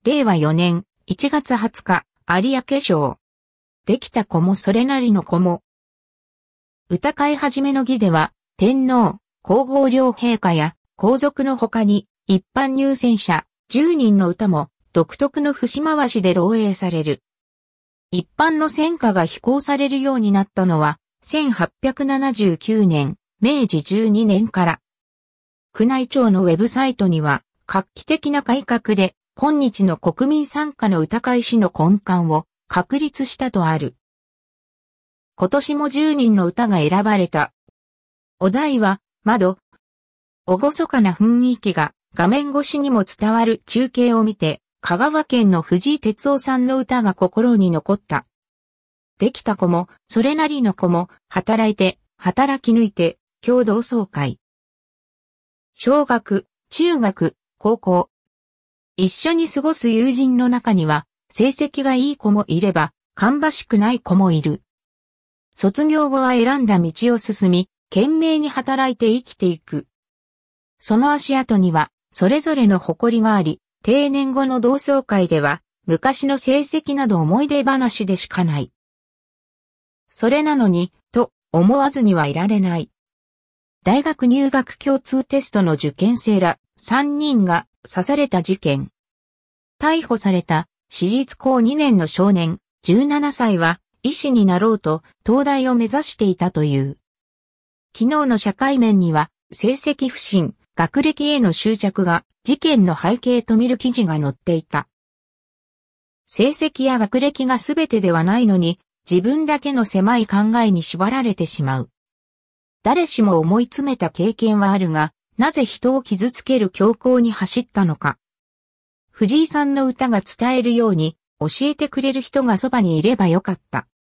令和4年1月20日、有明賞。できた子もそれなりの子も。歌会始めの儀では、天皇、皇后両陛下や皇族の他に、一般入選者10人の歌も、独特の節回しで漏洩される。一般の選歌が披講されるようになったのは、1879年、明治12年から。宮内庁のウェブサイトには、画期的な改革で、今日の国民参加の歌会史の根幹を確立したとある。今年も10人の歌が選ばれた。お題は、窓。厳かな雰囲気が画面越しにも伝わる中継を見て、香川県の藤井哲夫さんの歌が心に残った。できた子も、それなりの子も、働いて、働き抜いて、共同窓会。小学、中学、高校。一緒に過ごす友人の中には、成績がいい子もいれば、芳しくない子もいる。卒業後は選んだ道を進み、懸命に働いて生きていく。その足跡には、それぞれの誇りがあり、定年後の同窓会では、昔の成績など思い出話でしかない。それなのに、と思わずにはいられない。大学入学共通テストの受験生ら3人が刺された事件。逮捕された私立高2年の少年17歳は医師になろうと東大を目指していたという。昨日の社会面には成績不振、学歴への執着が事件の背景と見る記事が載っていた。成績や学歴が全てではないのに自分だけの狭い考えに縛られてしまう。誰しも思い詰めた経験はあるが、なぜ人を傷つける強行に走ったのか。藤井さんの歌が伝えるように、教えてくれる人がそばにいればよかった。